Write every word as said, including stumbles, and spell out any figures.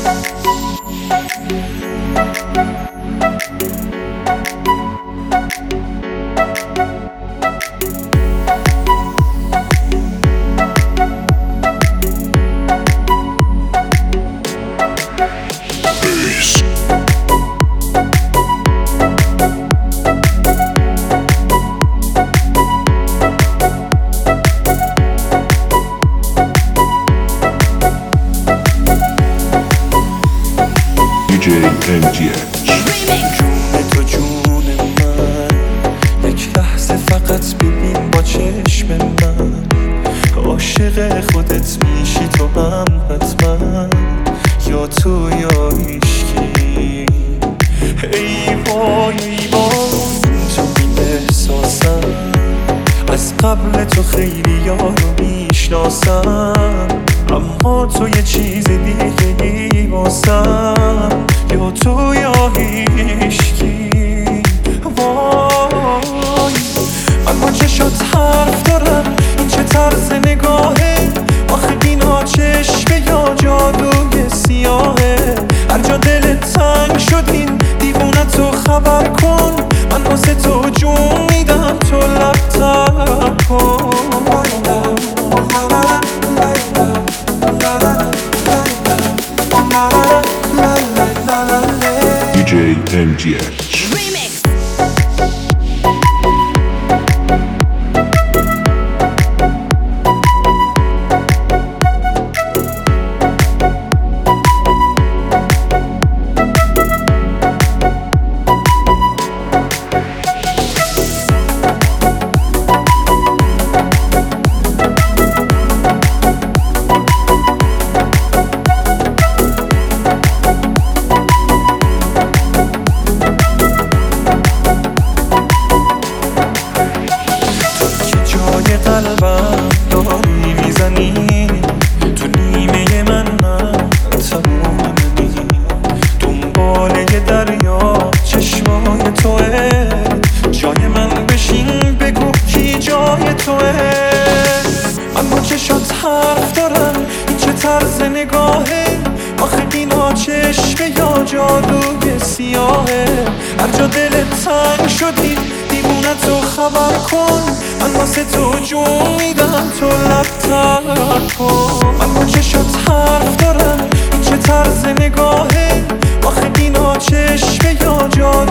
دی جی ام جی اچ. جون تو جون من، یک لحظه فقط ببین با چشم من، عاشق خودت میشی تو هم حتما، یا تو یا هیچکی. ای وای ای وای تو این احساسم، از قبل تو خیلی یارو میشناسم، اما تو یه چیز دیگه ای واسم، یا تو یا هیچکی. وای من با چشات حرف دارم، این چه طرز نگاهه، آخه بینا چشمه یا جادوی سیاهه، هر جا دلت تنگ شد این دیوونه تو خبر کن، من واسه تو جون میدم تو لبتر کن. دی جی ام جی اچ. قلبم داری میزنی تو نیمه من، من تمومی دنبال یه دریا چشمای توه، جای من بشین بگو کی جای توه. من با چشات حرف دارم، این چه طرز نگاهه، آخه بینا چشمه یا جادوی سیاهه، هر جا دلت تنگ شدی دیوونه تو خبر کن، من واسه تو جون میدم تو لبتر کن. من با چشات حرف دارم، این چه طرز نگاهه، آخه بینا چشمه یا جادوی